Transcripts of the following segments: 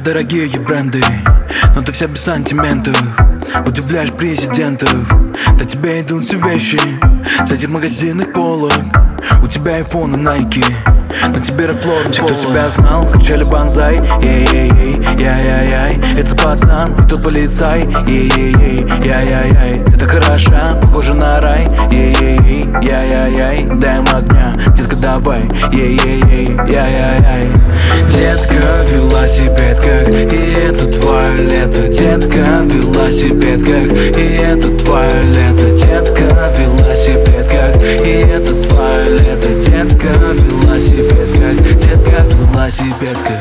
дорогие бренды, но ты вся без сантиментов. Удивляешь президентов, до тебя идут все вещи с этих магазинных полок. У тебя айфон и Nike, на тебе Рефлор. Все, кто тебя знал, кричали банзай. Ей-ей-ей, яй-яй-яй, этот пацан и тот полицай. Ей-ей-ей, яй-яй-яй, ты так хороша, похожа на рай. Ей-ей-ей, яй-яй-яй, дай им огня, детка, давай. Ей-ей-ей, яй-яй-яй. Детка, велосипедках, и это твое лето. Детка, велосипедках, и это твое лето. Детка, велосипедках, и это твое лето. Детка, велосипедках, детка, велосипедках.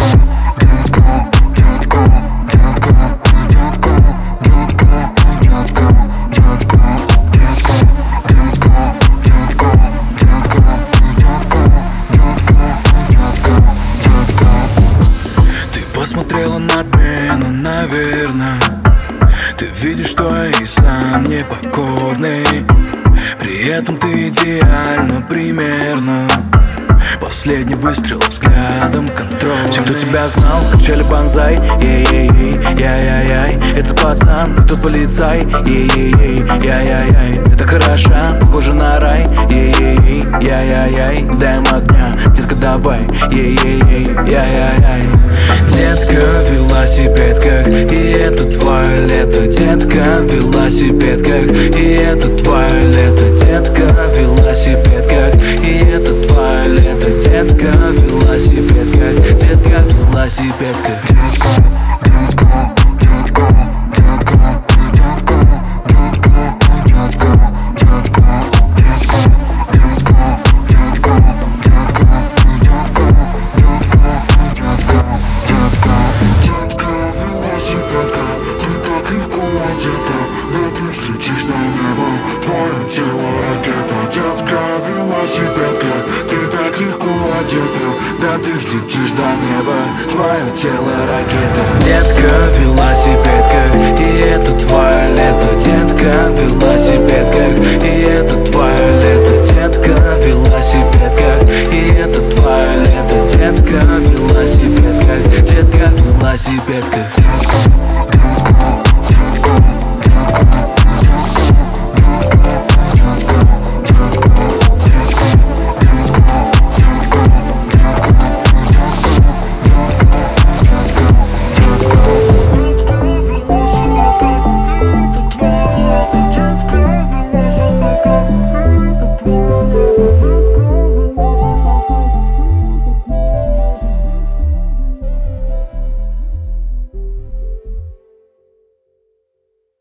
Ты посмотрела надменно, наверное. Ты видишь, что я и сам непокорный. При этом ты идеально, примерно. Последний выстрел взглядом контроль. Все, кто тебя знал, кричали банзай. Ей-ей-ей, яй-яй-яй, этот пацан и тот полицай. Ей-ей-ей, яй-яй-яй, ты так хороша, похожа на рай. Ей-ей-ей, яй-яй-яй, дай им огня, детка, давай. Ей-ей-ей, яй-яй-яй. Детка, велосипедках, и это твое лето. Детка, велосипедках, и это твое лето. Детка, велосипедках, и это твое лето. Детка, велосипедка, детка, велосипедка. Да ты взлетишь до неба, твое тело ракета. Детка, велосипедка, и это твое лето. Детка, велосипедка, и это твое лето. Детка, велосипедка, и это твое лето. Детка, велосипедка, детка, велосипедка.